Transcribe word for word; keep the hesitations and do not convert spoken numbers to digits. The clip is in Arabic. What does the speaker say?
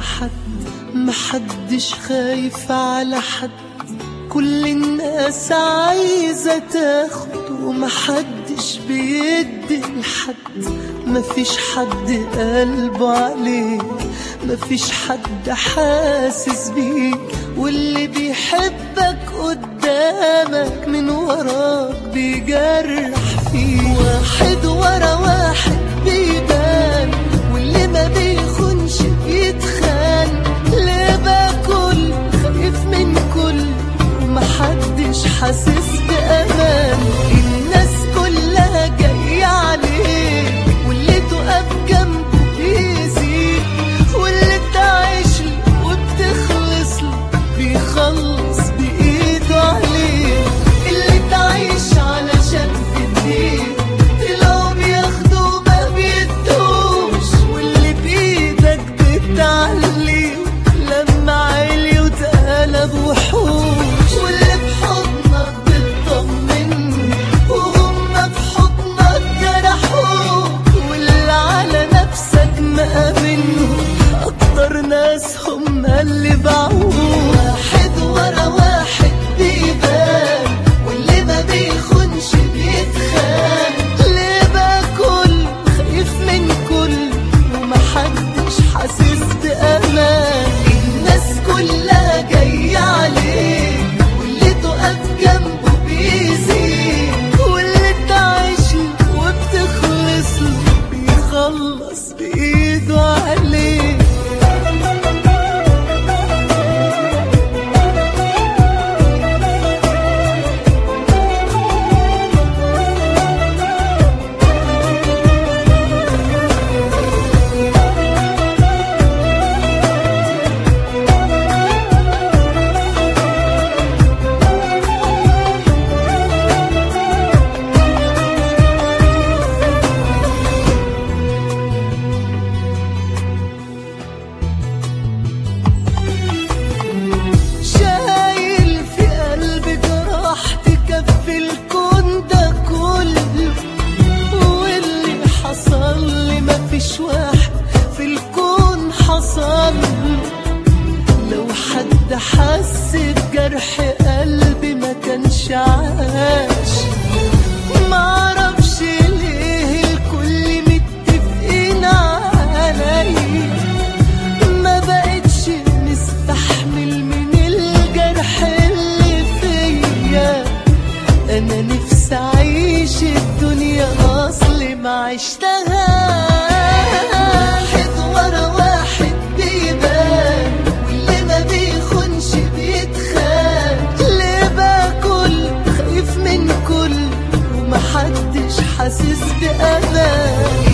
حد، محدش خايف على حد، كل الناس عايزة تاخد ومحدش بيدي لحد. مفيش حد قلبه عليك، مفيش حد حاسس بيك، واللي بيحبك قدامك من وراك بيجرح فيك. واحد ورا واحد بيبان، واللي ما بيخونش بيتخان. ليه بقى كل خايف من كل ومحدش حاسس بأمان؟ الناس كلها جاية عليك، واللي تقف جنبه بيزيد، واللي تعيش له وبتخلص له بيخلص بإيده عليك. اللي تعيش علشان في الدين طلعوا بياخدوا ما بيدوش، واللي بإيدك بتعلي لما عالي وتقلب وحوش، واللي بحضنك بتطمن وهم بحضنك جرحوك، واللي على نفسك مأمنهم أكتر ناس هم اللي باعوك. واحد ورا واحد بيبان، واللي ما بيخونش بيتخان. ليه بقى كل خايف من كل ومحدش حاسس بأمان؟ الناس كلها جاية عليك، واللي تقف جنبه بيزيد، واللي تعيش له وبتخلص له بيخلص بإيده عليك. شايل في قلبي جراح تكفي الكون ده كله، واللي حصل لي مفيش واحد في الكون حصل له. لو حد حس بجرح قلبي ما كانش عاش. معرفش ليه الكل متفقين عليا، ما بقتش مستحمل من الجرح اللي فيا. انا نفسي اعيش الدنيا اصلي ما عشتهاش. واحد ورا واحد بيبان، واللي ما بيخونش بيتخان. ليه بقى كل خايف من كل ومحدش حاسس بأمان؟